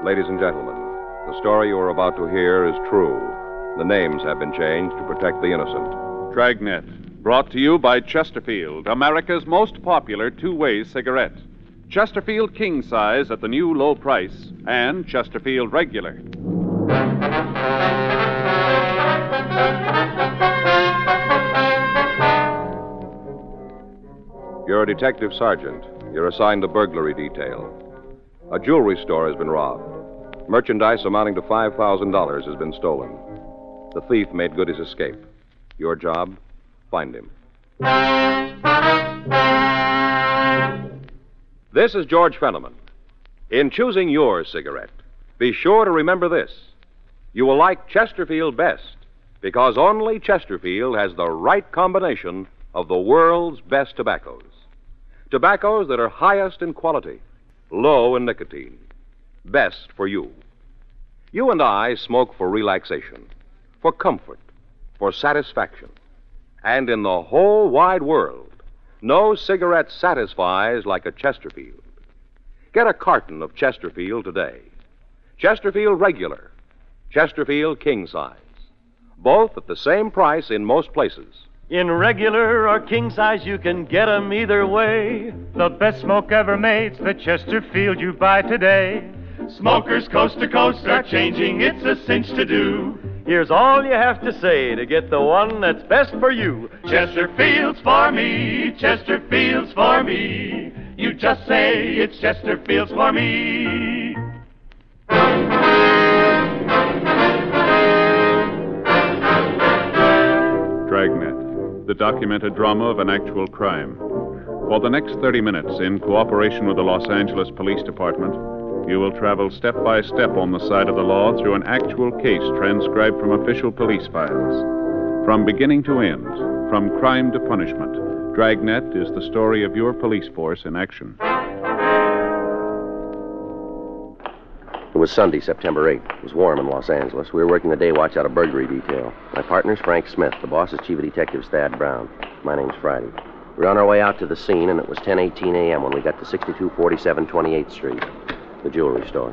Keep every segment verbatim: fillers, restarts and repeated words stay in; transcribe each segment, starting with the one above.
Ladies and gentlemen, the story you are about to hear is true. The names have been changed to protect the innocent. Dragnet, brought to you by Chesterfield, America's most popular two-way cigarette. Chesterfield King Size at the new low price, and Chesterfield Regular. You're a detective sergeant. You're assigned to burglary detail. A jewelry store has been robbed. Merchandise amounting to five thousand dollars has been stolen. The thief made good his escape. Your job? Find him. This is George Fenneman. In choosing your cigarette, be sure to remember this. You will like Chesterfield best because only Chesterfield has the right combination of the world's best tobaccos. Tobaccos that are highest in quality, low in nicotine, best for you. You and I smoke for relaxation, for comfort, for satisfaction. And in the whole wide world, no cigarette satisfies like a Chesterfield. Get a carton of Chesterfield today. Chesterfield Regular, Chesterfield King Size. Both at the same price in most places. In regular or king size, you can get 'em either way. The best smoke ever made's the Chesterfield you buy today. Smokers coast to coast are changing, it's a cinch to do. Here's all you have to say to get the one that's best for you. Chesterfield's for me, Chesterfield's for me. You just say it's Chesterfield's for me. Dragnet, the documented drama of an actual crime. For the next thirty minutes, in cooperation with the Los Angeles Police Department, you will travel step by step on the side of the law through an actual case transcribed from official police files. From beginning to end, from crime to punishment, Dragnet is the story of your police force in action. It was Sunday, September eighth. It was warm in Los Angeles. We were working the day watch out of burglary detail. My partner's Frank Smith. The boss is Chief of Detectives Thad Brown. My name's Friday. We were on our way out to the scene, and it was ten eighteen a.m. when we got to sixty-two forty-seven twenty-eighth Street, the jewelry store.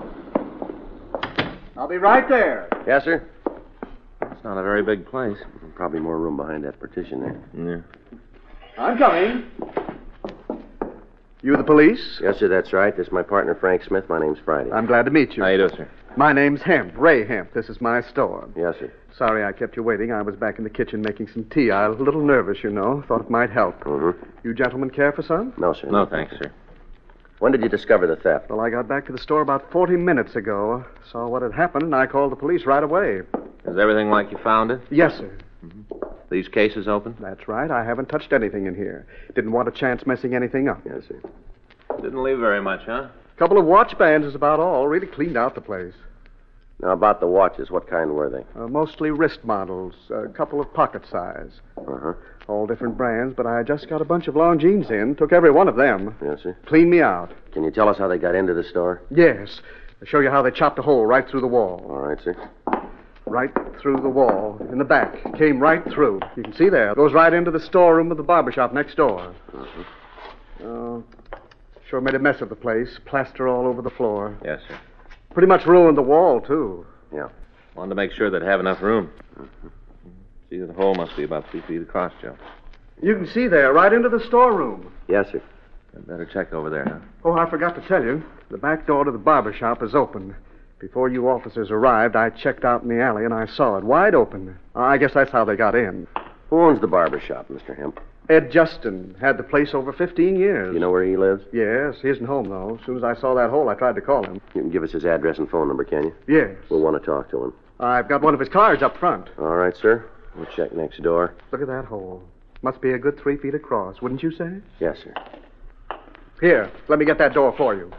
I'll be right there. Yes, sir? It's not a very big place. Probably more room behind that partition there. Yeah. I'm coming. You the police? Yes, sir, that's right. This is my partner, Frank Smith. My name's Friday. I'm glad to meet you. How you do, sir? My name's Hemp, Ray Hemp. This is my store. Yes, sir. Sorry I kept you waiting. I was back in the kitchen making some tea. I was a little nervous, you know. Thought it might help. Mm-hmm. You gentlemen care for some? No, sir. No, thanks, sir. When did you discover the theft? Well, I got back to the store about forty minutes ago. Saw what had happened, and I called the police right away. Is everything like you found it? Yes, sir. Mm-hmm. These cases open? That's right. I haven't touched anything in here. Didn't want a chance messing anything up. Yes, sir. Didn't leave very much, huh? Couple of watch bands is about all. Really cleaned out the place. Now, about the watches, what kind were they? Uh, mostly wrist models. A couple of pocket size. Uh-huh. All different brands, but I just got a bunch of Longines in. Took every one of them. Yes, sir. Cleaned me out. Can you tell us how they got into the store? Yes. I'll show you how they chopped a hole right through the wall. All right, sir. Right through the wall, in the back. Came right through. You can see there. Goes right into the storeroom of the barbershop next door. Uh-huh. Oh, sure made a mess of the place. Plaster all over the floor. Yes, sir. Pretty much ruined the wall, too. Yeah. Wanted to make sure they'd have enough room. Mm-hmm. See, the hole must be about three feet across, Joe. You can see there, right into the storeroom. Yes, sir. I'd better check over there, huh? Oh, I forgot to tell you. The back door to the barbershop is open. Before you officers arrived, I checked out in the alley, and I saw it wide open. I guess that's how they got in. Who owns the barber shop, Mister Hemp? Ed Justin. Had the place over fifteen years. You know where he lives? Yes. He isn't home, though. As soon as I saw that hole, I tried to call him. You can give us his address and phone number, can you? Yes. We'll want to talk to him. I've got one of his cards up front. All right, sir. We'll check next door. Look at that hole. Must be a good three feet across, wouldn't you say? Yes, sir. Here, let me get that door for you.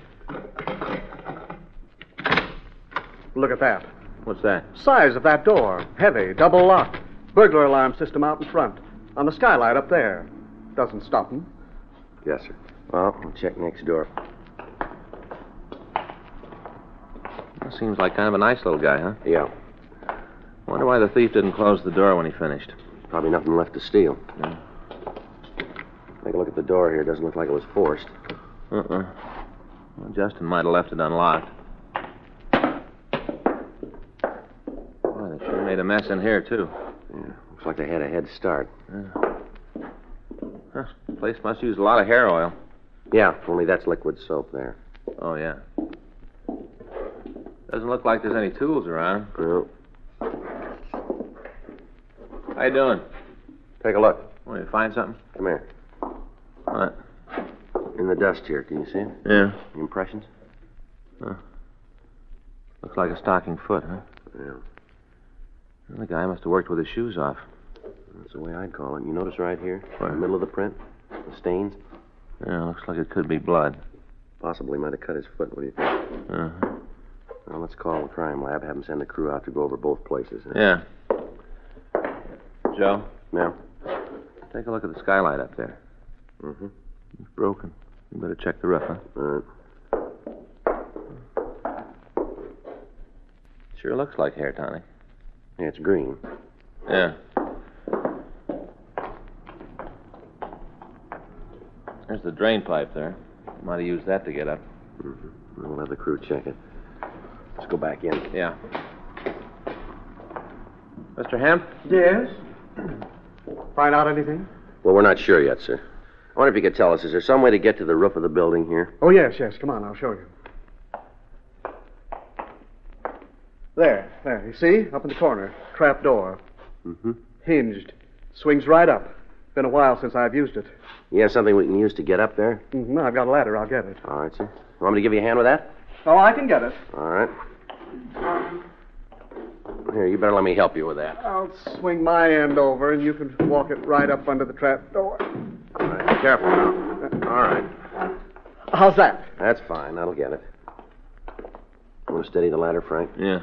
Look at that. What's that? Size of that door. Heavy, double lock. Burglar alarm system out in front. On the skylight up there. Doesn't stop him. Yes, sir. Well, we'll check next door. Well, seems like kind of a nice little guy, huh? Yeah. Wonder why the thief didn't close the door when he finished. Probably nothing left to steal. Yeah. Take a look at the door here. Doesn't look like it was forced. Uh-uh. Well, Justin might have left it unlocked. made a mess in here, too. Yeah, looks like they had a head start. Yeah. Huh. The place must use a lot of hair oil. Yeah, only that's liquid soap there. Oh, yeah. Doesn't look like there's any tools around. No. How you doing? Take a look. Want you find something? Come here. What? In the dust here, can you see it? Yeah. The impressions? Huh. Looks like a stocking foot, huh? Yeah. Well, the guy must have worked with his shoes off. That's the way I'd call it. You notice right here? Where? In the middle of the print? The stains? Yeah, looks like it could be blood. Possibly might have cut his foot. What do you think? Uh-huh. Well, let's call the crime lab, have them send a crew out to go over both places. Huh? Yeah. Joe, Yeah? take a look at the skylight up there. Mm-hmm. It's broken. You better check the roof, huh? All right. Sure looks like hair tonic. Yeah, it's green. Yeah. There's the drain pipe there. Might have used that to get up. Mm-hmm. We'll have the crew check it. Let's go back in. Yeah. Mister Hemp? Yes? Find out anything? Well, we're not sure yet, sir. I wonder if you could tell us, is there some way to get to the roof of the building here? Oh, yes, yes. Come on, I'll show you. There, there. You see? Up in the corner. Trap door. Mm-hmm. Hinged. Swings right up. Been a while since I've used it. You have something we can use to get up there? Mm-hmm. I've got a ladder. I'll get it. All right, sir. You want me to give you a hand with that? Oh, I can get it. All right. Here, you better let me help you with that. I'll swing my end over, and you can walk it right up under the trap door. All right, be careful now. All right. How's that? That's fine. That'll get it. Want to steady the ladder, Frank? Yeah.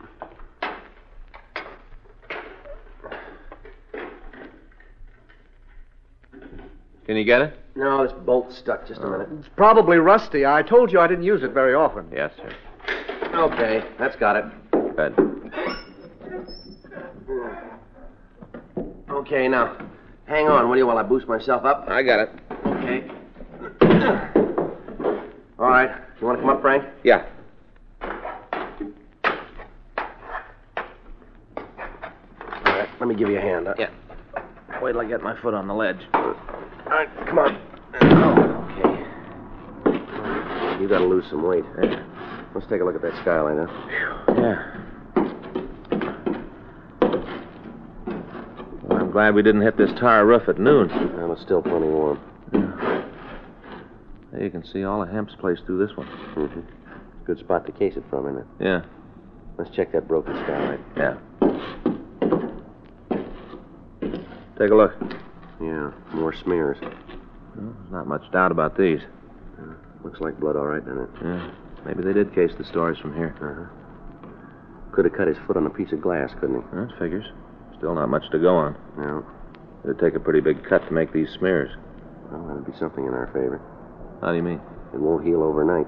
Can you get it? No, this bolt's stuck. Just a minute. It's probably rusty. I told you I didn't use it very often. Yes, sir. Okay, that's got it. Good. Okay, now, hang on, will you, while I boost myself up? I got it. Okay. All right. You want to come up, Frank? Yeah. All right, let me give you a hand. Huh? Yeah. Wait till I get my foot on the ledge. All right, come on. Oh, okay. You got to lose some weight. Yeah. Let's take a look at that skyline, huh? Yeah. Well, I'm glad we didn't hit this tar roof at noon. Well, it's still plenty warm. There you can see all of Hemp's place through this one. Mm-hmm. Good spot to case it from, isn't it? Yeah. Let's check that broken skylight. Yeah. Take a look. Yeah, more smears. Well, there's not much doubt about these. Uh, looks like blood, all right, doesn't it? Yeah. Maybe they did case the stores from here. Uh-huh. Could have cut his foot on a piece of glass, couldn't he? That figures. Still not much to go on. No. It'd take a pretty big cut to make these smears. Well, that'd be something in our favor. How do you mean? It won't heal overnight.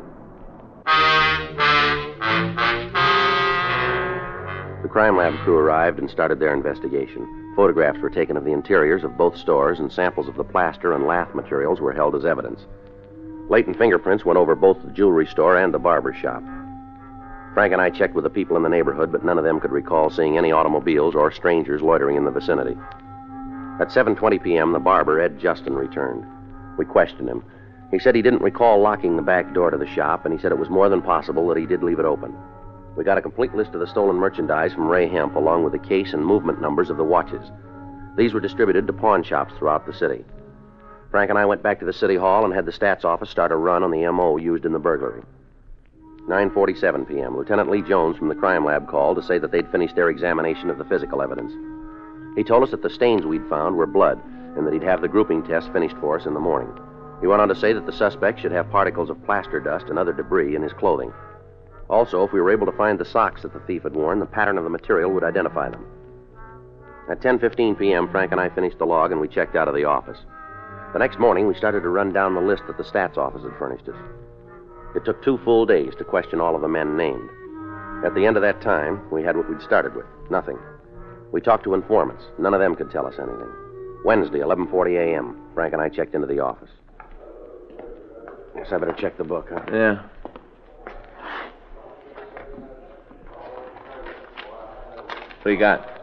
The crime lab crew arrived and started their investigation. Photographs were taken of the interiors of both stores, and samples of the plaster and lath materials were held as evidence. Latent fingerprints went over both the jewelry store and the barber shop. Frank and I checked with the people in the neighborhood, but none of them could recall seeing any automobiles or strangers loitering in the vicinity. At seven twenty p.m., the barber, Ed Justin, returned. We questioned him. He said he didn't recall locking the back door to the shop, and he said it was more than possible that he did leave it open. We got a complete list of the stolen merchandise from Ray Hemp, along with the case and movement numbers of the watches. These were distributed to pawn shops throughout the city. Frank and I went back to the city hall and had the stats office start a run on the M O used in the burglary. nine forty-seven p.m., Lieutenant Lee Jones from the crime lab called to say that they'd finished their examination of the physical evidence. He told us that the stains we'd found were blood, and that he'd have the grouping test finished for us in the morning. He went on to say that the suspect should have particles of plaster dust and other debris in his clothing. Also, if we were able to find the socks that the thief had worn, the pattern of the material would identify them. At ten fifteen p.m., Frank and I finished the log and we checked out of the office. The next morning, we started to run down the list that the stats office had furnished us. It took two full days to question all of the men named. At the end of that time, we had what we'd started with, nothing. We talked to informants. None of them could tell us anything. Wednesday, eleven forty a.m., Frank and I checked into the office. Guess I better check the book, huh? Yeah. What do you got?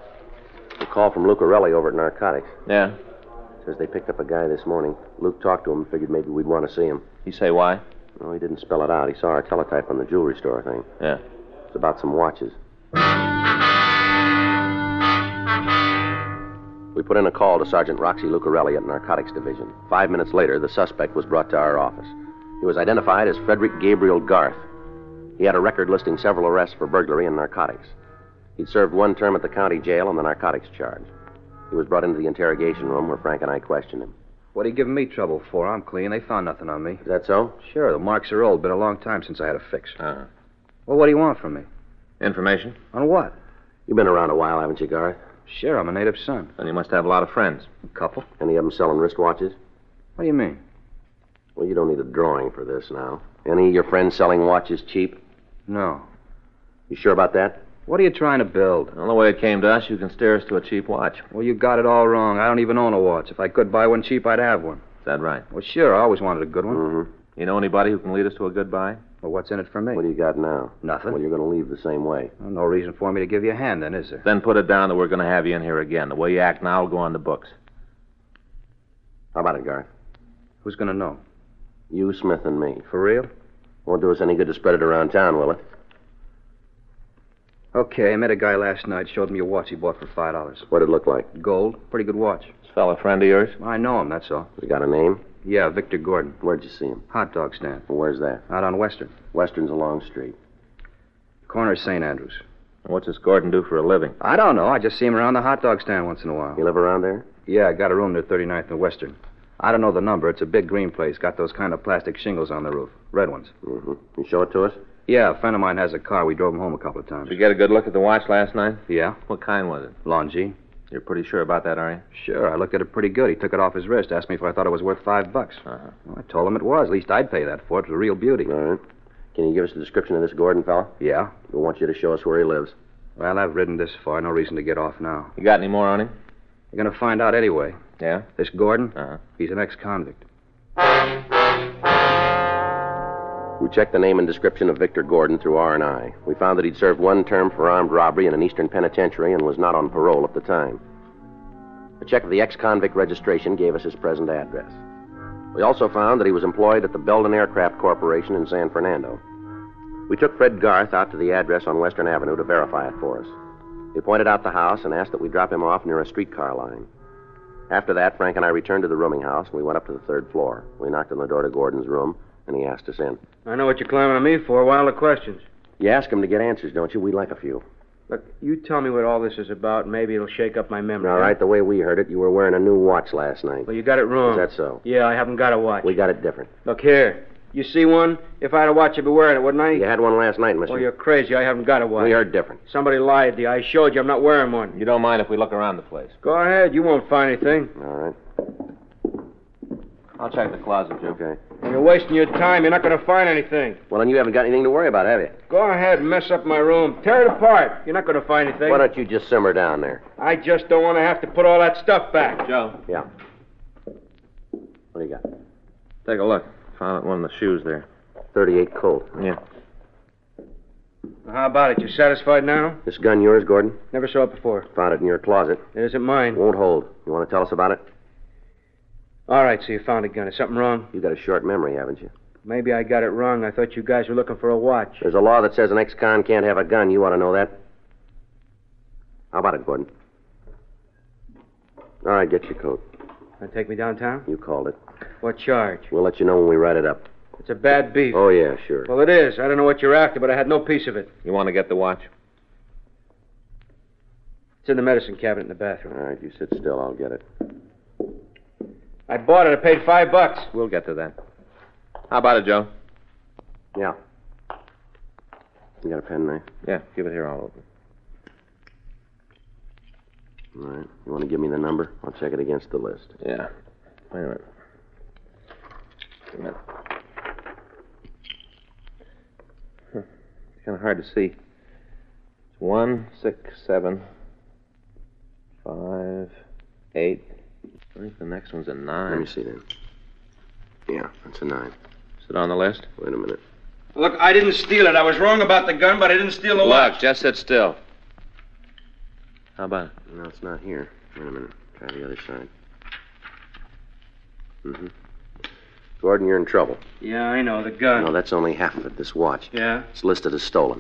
call from Lucarelli over at Narcotics. Yeah? Says they picked up a guy this morning. Luke talked to him and figured maybe we'd want to see him. You say why? No, he didn't spell it out. He saw our teletype on the jewelry store thing. Yeah. It's about some watches. We put in a call to Sergeant Roxy Lucarelli at Narcotics Division. Five minutes later, the suspect was brought to our office. He was identified as Frederick Gabriel Garth. He had a record listing several arrests for burglary and narcotics. He'd served one term at the county jail on the narcotics charge. He was brought into the interrogation room where Frank and I questioned him. What are you giving me trouble for? I'm clean. They found nothing on me. Is that so? Sure, the marks are old. Been a long time since I had a fix. Uh-huh. Well, what do you want from me? Information? On what? You've been around a while, haven't you, Garth? Sure, I'm a native son. Then you must have a lot of friends. A couple. Any of them selling wristwatches? What do you mean? Well, you don't need a drawing for this now. Any of your friends selling watches cheap? No. You sure about that? What are you trying to build? Well, the way it came to us, you can steer us to a cheap watch. Well, you got it all wrong. I don't even own a watch. If I could buy one cheap, I'd have one. Is that right? Well, sure. I always wanted a good one. Mm-hmm. You know anybody who can lead us to a good buy? Well, what's in it for me? What do you got now? Nothing. Well, you're going to leave the same way. Well, no reason for me to give you a hand, then, is there? Then put it down that we're going to have you in here again. The way you act now will go on the books. How about it, Garth? Who's going to know? You, Smith, and me. For real? Won't do us any good to spread it around town, will it? Okay, I met a guy last night. Showed me a watch he bought for five dollars. What'd it look like? Gold. Pretty good watch. This fella a friend of yours? I know him, that's all. Has he got a name? Yeah, Victor Gordon. Where'd you see him? Hot dog stand. Well, where's that? Out on Western. Western's a long street. Corner of Saint Andrews. What's this Gordon do for a living? I don't know. I just see him around the hot dog stand once in a while. You live around there? Yeah, I got a room near thirty-ninth and Western. I don't know the number. It's a big green place. Got those kind of plastic shingles on the roof. Red ones. Mm-hmm. You show it to us? Yeah, a friend of mine has a car. We drove him home a couple of times. Did you get a good look at the watch last night? Yeah? What kind was it? Longi. You're pretty sure about that, are you? Sure, I looked at it pretty good. He took it off his wrist, asked me if I thought it was worth five bucks. Uh-huh. Well, I told him it was. At least I'd pay that for it. It was a real beauty. All right. Can you give us a description of this Gordon fella? Yeah? We want you to show us where he lives. Well, I've ridden this far. No reason to get off now. You got any more on him? You're going to find out anyway. Yeah? This Gordon, Uh-huh. he's an ex-convict. We checked the name and description of Victor Gordon through R and I. We found that he'd served one term for armed robbery in an eastern penitentiary and was not on parole at the time. A check of the ex-convict registration gave us his present address. We also found that he was employed at the Belden Aircraft Corporation in San Fernando. We took Fred Garth out to the address on Western Avenue to verify it for us. He pointed out the house and asked that we drop him off near a streetcar line. After that, Frank and I returned to the rooming house, and we went up to the third floor. We knocked on the door to Gordon's room, and he asked us in. I know what you're climbing on me for. Why all the questions? You ask him to get answers, don't you? We'd like a few. Look, you tell me what all this is about, and maybe it'll shake up my memory. All right, the way we heard it, you were wearing a new watch last night. Well, you got it wrong. Is that so? Yeah, I haven't got a watch. We got it different. Look here. You see one? If I had a watch, I'd be wearing it, wouldn't I? You had one last night, mister. Well, you're crazy. I haven't got a watch. We heard different. Somebody lied to you. I showed you I'm not wearing one. You don't mind if we look around the place? Go ahead. You won't find anything. All right. I'll check the closet, Joe. Okay. When you're wasting your time, you're not going to find anything. Well, then you haven't got anything to worry about, have you? Go ahead and mess up my room. Tear it apart. You're not going to find anything. Why don't you just simmer down there? I just don't want to have to put all that stuff back. Joe. Yeah. What do you got? Take a look. Found one of the shoes there. thirty-eight Colt. Yeah. How about it? You satisfied now? This gun yours, Gordon? Never saw it before. Found it in your closet. It isn't mine. Won't hold. You want to tell us about it? All right, so you found a gun. Is something wrong? You got a short memory, haven't you? Maybe I got it wrong. I thought you guys were looking for a watch. There's a law that says an ex-con can't have a gun. You ought to know that. How about it, Gordon? All right, get your coat. Want to take me downtown? You called it. What charge? We'll let you know when we write it up. It's a bad beef. Oh, yeah, sure. Well, it is. I don't know what you're after, but I had no piece of it. You want to get the watch? It's in the medicine cabinet in the bathroom. All right, you sit still. I'll get it. I bought it. I paid five bucks. We'll get to that. How about it, Joe? Yeah. You got a pen knife? Yeah, give it here. I'll open. All right. You want to give me the number? I'll check it against the list. Yeah. Wait a minute. Wait a minute. Huh. It's kind of hard to see. It's one, six, seven, five, eight. I think the next one's a nine. Let me see then. Yeah, that's a nine. Is it on the list? Wait a minute. Look, I didn't steal it. I was wrong about the gun, but I didn't steal the watch. Look, just sit still. How about it? No, it's not here. Wait a minute. Try the other side. Mm-hmm. Gordon, you're in trouble. Yeah, I know. The gun. No, that's only half of it, this watch. Yeah? It's listed as stolen.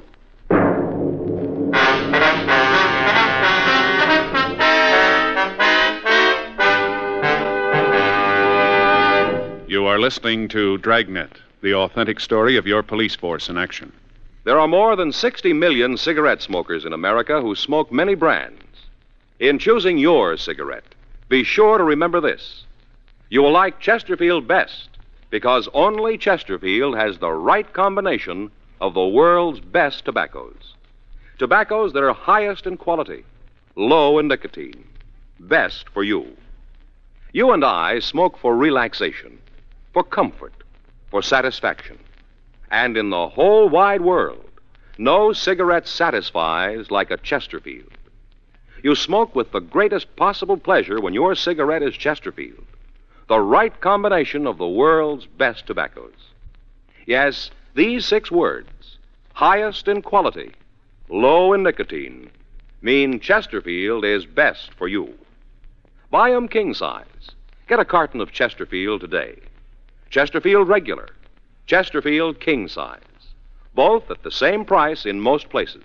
You are listening to Dragnet, the authentic story of your police force in action. There are more than sixty million cigarette smokers in America who smoke many brands. In choosing your cigarette, be sure to remember this. You will like Chesterfield best because only Chesterfield has the right combination of the world's best tobaccos. Tobaccos that are highest in quality, low in nicotine, best for you. You and I smoke for relaxation, for comfort, for satisfaction. And in the whole wide world, no cigarette satisfies like a Chesterfield. You smoke with the greatest possible pleasure when your cigarette is Chesterfield, the right combination of the world's best tobaccos. Yes, these six words, highest in quality, low in nicotine, mean Chesterfield is best for you. Buy 'em king size. Get a carton of Chesterfield today. Chesterfield regular, Chesterfield king size. Both at the same price in most places.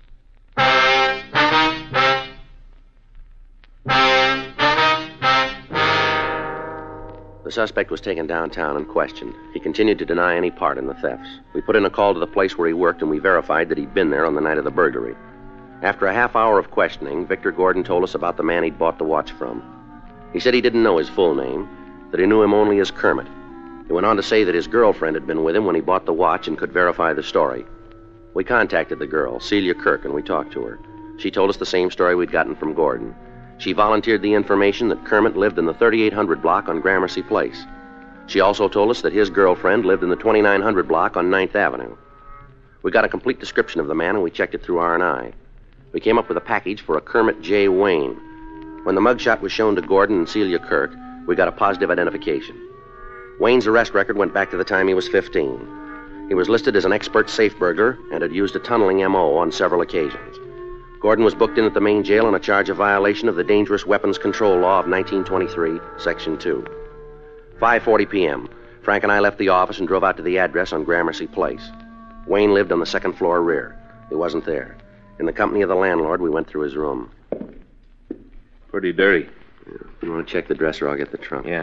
The suspect was taken downtown and questioned. He continued to deny any part in the thefts. We put in a call to the place where he worked, and we verified that he'd been there on the night of the burglary. After a half hour of questioning, Victor Gordon told us about the man he'd bought the watch from. He said he didn't know his full name, that he knew him only as Kermit. He went on to say that his girlfriend had been with him when he bought the watch and could verify the story. We contacted the girl, Celia Kirk, and we talked to her. She told us the same story we'd gotten from Gordon. She volunteered the information that Kermit lived in the thirty-eight hundred block on Gramercy Place. She also told us that his girlfriend lived in the twenty-nine hundred block on ninth Avenue. We got a complete description of the man, and we checked it through R and I. We came up with a package for a Kermit J. Wayne. When the mugshot was shown to Gordon and Celia Kirk, we got a positive identification. Wayne's arrest record went back to the time he was fifteen. He was listed as an expert safe burglar and had used a tunneling M O on several occasions. Gordon was booked in at the main jail on a charge of violation of the Dangerous Weapons Control Law of nineteen twenty-three, Section two. five forty p.m., Frank and I left the office and drove out to the address on Gramercy Place. Wayne lived on the second floor rear. He wasn't there. In the company of the landlord, we went through his room. Pretty dirty. Yeah. You want to check the dresser? I'll get the trunk. Yeah.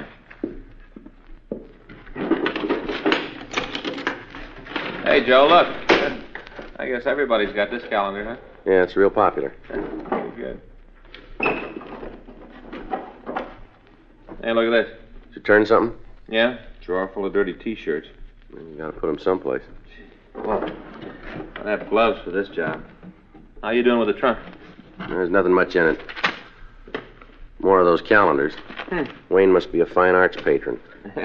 Hey, Joe, look. I guess everybody's got this calendar, huh? Yeah, it's real popular. Good. Hey, look at this. Did you turn something? Yeah? Drawer full of dirty T-shirts. You gotta put them someplace. Well, I have gloves for this job. How you doing with the trunk? There's nothing much in it. More of those calendars. Hmm. Wayne must be a fine arts patron.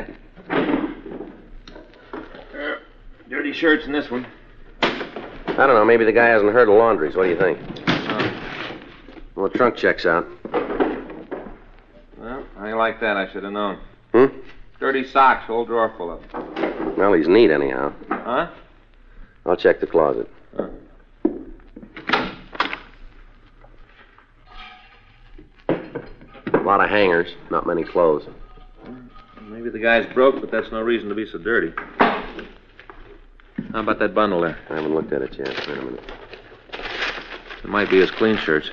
Dirty shirts in this one. I don't know. Maybe the guy hasn't heard of laundries. What do you think? Uh, Well, the trunk checks out. well, I ain't like that. I should have known. Hmm? Dirty socks, whole drawer full of them. Well, he's neat anyhow. Huh? I'll check the closet. Uh. A lot of hangers, not many clothes. Maybe the guy's broke, but that's no reason to be so dirty. How about that bundle there? I haven't looked at it yet. Wait a minute. It might be his clean shirts.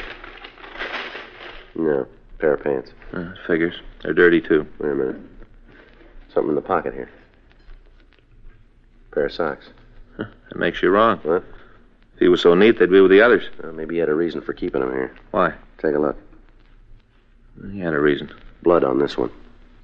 No, pair of pants. Uh, figures. They're dirty, too. Wait a minute. Something in the pocket here. Pair of socks. Huh, that makes you wrong. What? If he was so neat, they'd be with the others. Well, maybe he had a reason for keeping them here. Why? Take a look. He had a reason. Blood on this one.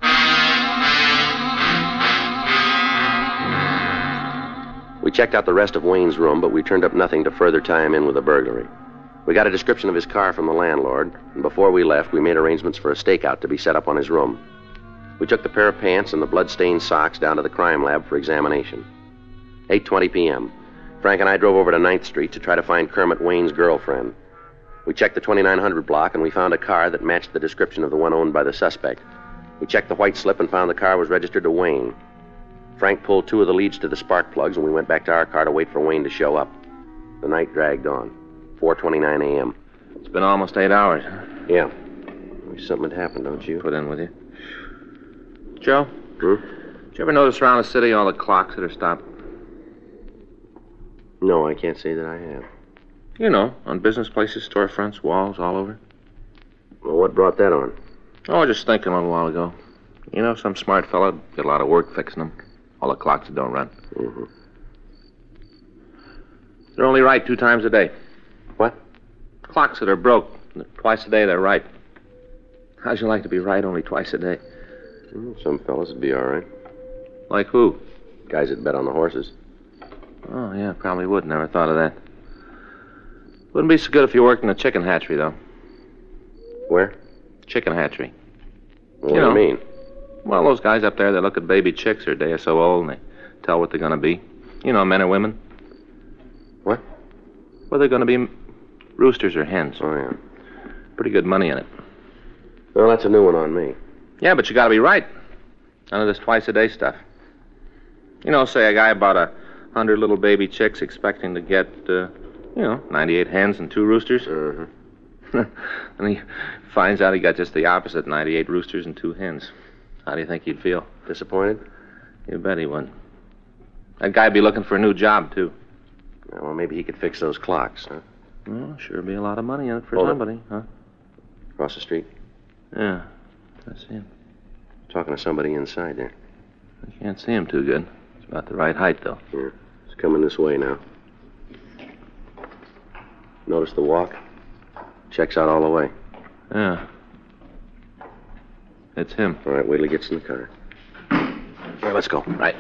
We checked out the rest of Wayne's room, but we turned up nothing to further tie him in with a burglary. We got a description of his car from the landlord, and before we left, we made arrangements for a stakeout to be set up on his room. We took the pair of pants and the blood-stained socks down to the crime lab for examination. eight twenty p.m. Frank and I drove over to ninth Street to try to find Kermit Wayne's girlfriend. We checked the twenty-nine hundred block, and we found a car that matched the description of the one owned by the suspect. We checked the white slip and found the car was registered to Wayne. Frank pulled two of the leads to the spark plugs, and we went back to our car to wait for Wayne to show up. The night dragged on. four twenty-nine a.m. It's been almost eight hours, huh? Yeah. Maybe something had happened, don't you? Put in with you. Joe? Hmm? Did you ever notice around the city all the clocks that are stopped? No, I can't say that I have. You know, on business places, storefronts, walls, all over. Well, what brought that on? Oh, I was just thinking a little while ago. You know, some smart fella did a lot of work fixing them. All the clocks that don't run. Mm-hmm. They're only right two times a day. What? Clocks that are broke. Twice a day, they're right. How'd you like to be right only twice a day? Well, some fellas would be all right. Like who? Guys that bet on the horses. Oh, yeah, probably would. Never thought of that. Wouldn't be so good if you worked in a chicken hatchery, though. Where? Chicken hatchery. What You do know. you mean? Well, those guys up there, they look at baby chicks who are a day or so old, and they tell what they're going to be. You know, men or women. What? Well, they're going to be roosters or hens. Oh, yeah. Pretty good money in it. Well, that's a new one on me. Yeah, but you got to be right. None of this twice-a-day stuff. You know, say a guy bought a hundred little baby chicks expecting to get, uh, you know, ninety-eight hens and two roosters. Uh-huh. And he finds out he got just the opposite, ninety-eight roosters and two hens. How do you think he'd feel? Disappointed? You bet he would. That guy'd be looking for a new job, too. Yeah, well, maybe he could fix those clocks, huh? Well, sure be a lot of money in it for Hold it. somebody, huh? Across the street. Yeah, I see him. Talking to somebody inside there. I can't see him too good. It's about the right height, though. Yeah. It's coming this way now. Notice the walk? Checks out all the way. Yeah. It's him. All right, wait till he gets in the car. Here, let's go. Right.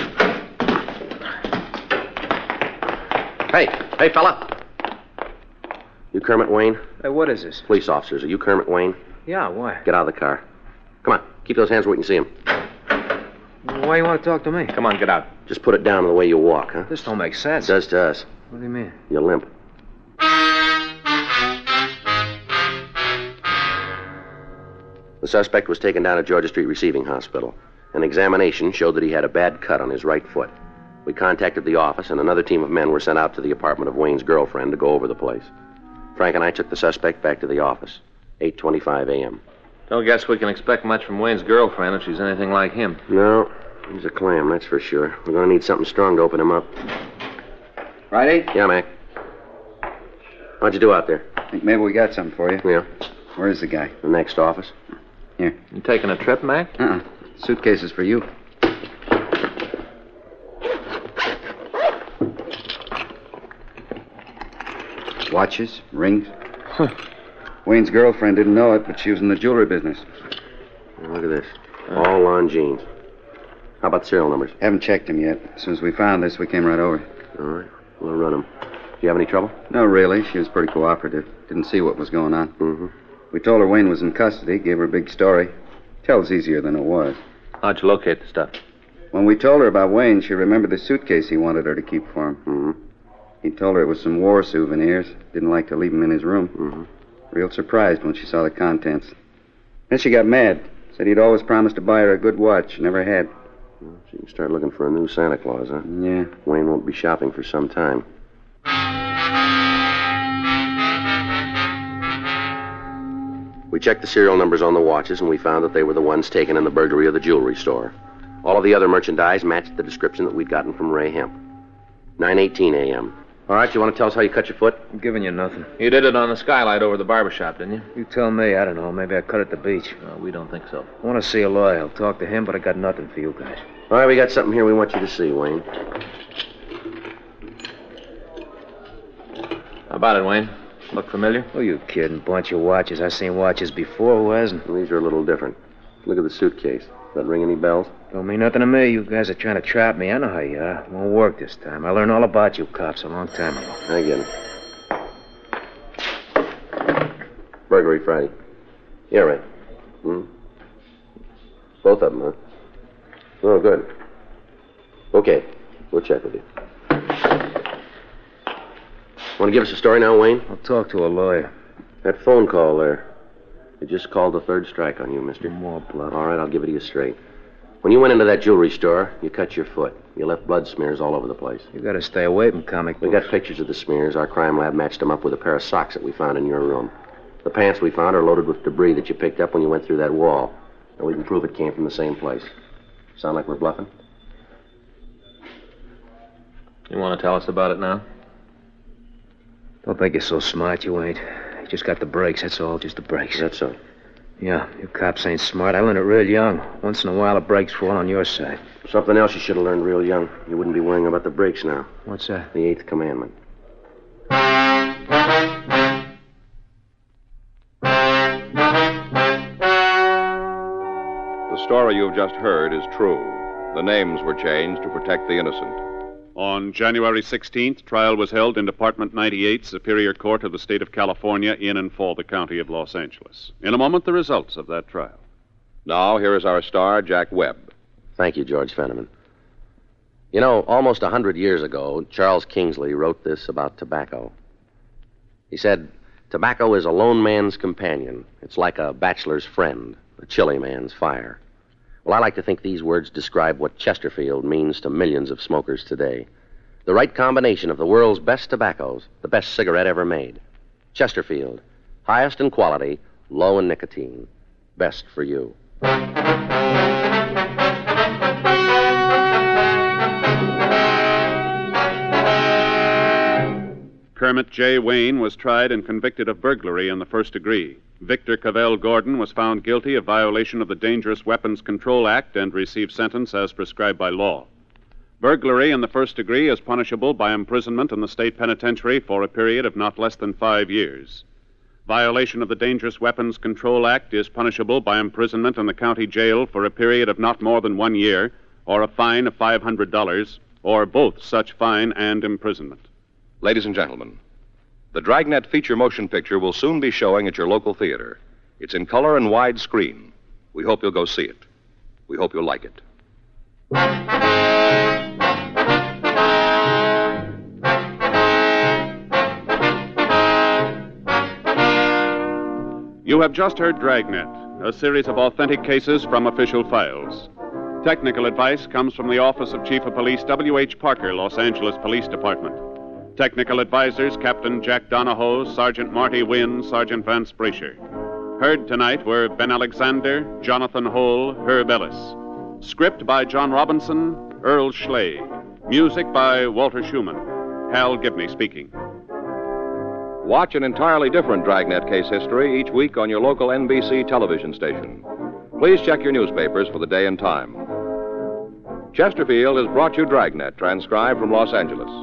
Hey, hey, fella. You Kermit Wayne? Hey, what is this? Police officers. Are you Kermit Wayne? Yeah, why? Get out of the car. Come on. Keep those hands where we can see them. Why you want to talk to me? Come on, get out. Just put it down the way you walk, huh? This don't make It sense. does to us. What do you mean? You limp. The suspect was taken down to Georgia Street Receiving Hospital. An examination showed that he had a bad cut on his right foot. We contacted the office, and another team of men were sent out to the apartment of Wayne's girlfriend to go over the place. Frank and I took the suspect back to the office. eight twenty-five a.m. Don't guess we can expect much from Wayne's girlfriend if she's anything like him. No, he's a clam, that's for sure. We're going to need something strong to open him up. Friday? Yeah, Mac. How'd you do out there? Think maybe we got something for you. Yeah, Where's the guy? the next office. Here. You taking a trip, Mac? Uh-uh. Suitcase is for you. Watches, rings. Wayne's girlfriend didn't know it, but she was in the jewelry business. Look at this. All Longines. How about the serial numbers? Haven't checked him yet. As soon as we found this, we came right over. All right, we'll run them. Do you have any trouble? No, really. She was pretty cooperative. Didn't see what was going on. Mm-hmm. We told her Wayne was in custody, gave her a big story. Tells easier than it was. How'd you locate the stuff? When we told her about Wayne, she remembered the suitcase he wanted her to keep for him. Mm-hmm. He told her it was some war souvenirs. Didn't like to leave them in his room. Mm-hmm. Real surprised when she saw the contents. Then she got mad. Said he'd always promised to buy her a good watch. Never had. Well, she can start looking for a new Santa Claus, huh? Yeah. Wayne won't be shopping for some time. We checked the serial numbers on the watches, and we found that they were the ones taken in the burglary of the jewelry store. All of the other merchandise matched the description that we'd gotten from Ray Hemp. nine eighteen a.m. All right, you want to tell us how you cut your foot? I'm giving you nothing. You did it on the skylight over the barber shop, didn't you? You tell me. I don't know. Maybe I cut at the beach. No, we don't think so. I want to see a lawyer. I'll talk to him, but I got nothing for you guys. All right, we got something here we want you to see, Wayne. How about it, Wayne? Look familiar? Who you kidding? Bunch of watches. I seen watches before. Who hasn't? Well, these are a little different. Look at the suitcase. Does that ring any bells? Don't mean nothing to me. You guys are trying to trap me. I know how you are. Won't work this time. I learned all about you cops a long time ago. I get it. Burglary Friday. Yeah, right. Hmm? Both of them, huh? Oh, good. Okay. We'll check with you. Want to give us a story now, Wayne? I'll talk to a lawyer. That phone call there. They just called the third strike on you, mister. More bluff. All right, I'll give it to you straight. When you went into that jewelry store, you cut your foot. You left blood smears all over the place. You gotta stay away from comic books. We got pictures of the smears. Our crime lab matched them up with a pair of socks that we found in your room. The pants we found are loaded with debris that you picked up when you went through that wall. And we can prove it came from the same place. Sound like we're bluffing? You want to tell us about it now? Don't think you're so smart, you ain't. You just got the breaks, that's all, just the breaks. That's so. Yeah, you cops ain't smart. I learned it real young. Once in a while, the breaks fall on your side. Something else you should have learned real young. You wouldn't be worrying about the breaks now. What's that? The Eighth Commandment. The story you've just heard is true. The names were changed to protect the innocent. On January sixteenth, trial was held in Department ninety-eight, Superior Court of the State of California, in and for the County of Los Angeles. In a moment, the results of that trial. Now, here is our star, Jack Webb. Thank you, George Fenneman. You know, almost a hundred years ago, Charles Kingsley wrote this about tobacco. He said, "Tobacco is a lone man's companion. It's like a bachelor's friend, a chilly man's fire." Well, I like to think these words describe what Chesterfield means to millions of smokers today. The right combination of the world's best tobaccos, the best cigarette ever made. Chesterfield, highest in quality, low in nicotine. Best for you. Kermit J. Wayne was tried and convicted of burglary in the first degree. Victor Cavell Gordon was found guilty of violation of the Dangerous Weapons Control Act and received sentence as prescribed by law. Burglary in the first degree is punishable by imprisonment in the state penitentiary for a period of not less than five years. Violation of the Dangerous Weapons Control Act is punishable by imprisonment in the county jail for a period of not more than one year, or a fine of five hundred dollars, or both such fine and imprisonment. Ladies and gentlemen, the Dragnet feature motion picture will soon be showing at your local theater. It's in color and widescreen. We hope you'll go see it. We hope you'll like it. You have just heard Dragnet, a series of authentic cases from official files. Technical advice comes from the Office of Chief of Police W H Parker, Los Angeles Police Department. Technical advisors, Captain Jack Donahoe, Sergeant Marty Wynn, Sergeant Vance Brasher. Heard tonight were Ben Alexander, Jonathan Hole, Herb Ellis. Script by John Robinson, Earl Schley. Music by Walter Schumann. Hal Gibney speaking. Watch an entirely different Dragnet case history each week on your local N B C television station. Please check your newspapers for the day and time. Chesterfield has brought you Dragnet, transcribed from Los Angeles.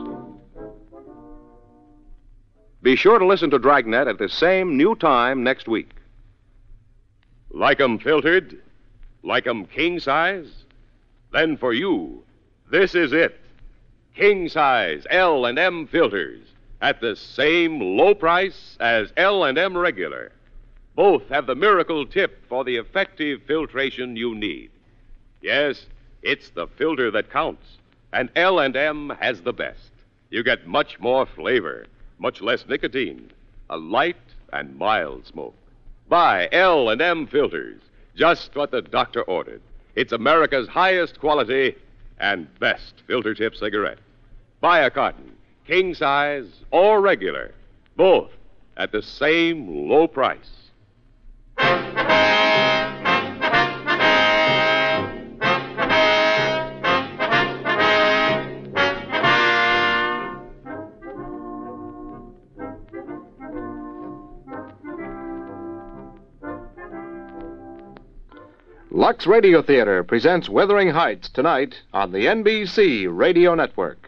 Be sure to listen to Dragnet at the same new time next week. Like 'em filtered? Like 'em king size? Then for you, this is it. King size L and M filters at the same low price as L and M regular. Both have the miracle tip for the effective filtration you need. Yes, it's the filter that counts, and L and M has the best. You get much more flavor, much less nicotine, a light and mild smoke. Buy L and M filters, just what the doctor ordered. It's America's highest quality and best filter tip cigarette. Buy a carton, king size or regular, both at the same low price. Lux Radio Theater presents Wuthering Heights tonight on the N B C Radio Network.